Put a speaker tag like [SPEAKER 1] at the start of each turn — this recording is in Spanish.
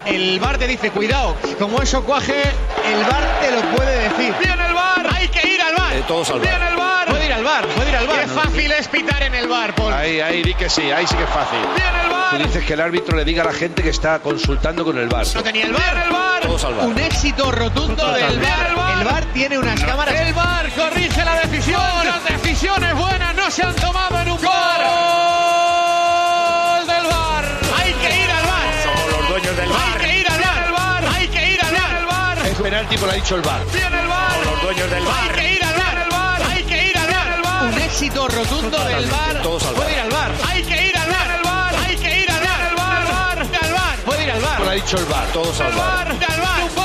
[SPEAKER 1] el VAR te dice, cuidado, como eso cuaje, el VAR te lo puede decir.
[SPEAKER 2] ¡Viene el VAR! ¡Hay que ir al VAR!
[SPEAKER 3] Todos al VAR.
[SPEAKER 2] ¡Viene el VAR!
[SPEAKER 1] Puede ir al VAR, puede ir al VAR.
[SPEAKER 2] Qué fácil es pitar en el VAR, Paul.
[SPEAKER 3] Ahí di que sí, ahí sí que es fácil.
[SPEAKER 2] ¡Viene el VAR!
[SPEAKER 3] Tú dices que el árbitro le diga a la gente que está consultando con el VAR.
[SPEAKER 1] No tenía el VAR.
[SPEAKER 2] ¡Viene el VAR!
[SPEAKER 3] Todos al VAR.
[SPEAKER 1] Un éxito rotundo del VAR. El VAR tiene unas cámaras.
[SPEAKER 2] El VAR corrige la decisión. Las decisiones buenas no se han tomado en un VAR. ¡Gol del VAR! ¡Hay que ir al VAR!
[SPEAKER 3] Somos los dueños del VAR.
[SPEAKER 2] ¡Hay que ir al VAR! ¡Hay que ir al VAR!
[SPEAKER 3] Es penalti, por lo ha dicho el VAR.
[SPEAKER 2] ¡Viene el VAR!
[SPEAKER 3] Somos los dueños del VAR.
[SPEAKER 2] ¡Hay que ir al VAR! ¡Hay que ir al VAR!
[SPEAKER 1] Un éxito rotundo del VAR.
[SPEAKER 3] Todos al VAR.
[SPEAKER 1] Puede ir al VAR.
[SPEAKER 2] ¡Hay que ir al VAR! ¡Hay que ir al VAR!
[SPEAKER 1] Puede ir al VAR.
[SPEAKER 3] Por lo ha dicho el VAR. Todos al VAR.
[SPEAKER 2] ¡Al VAR!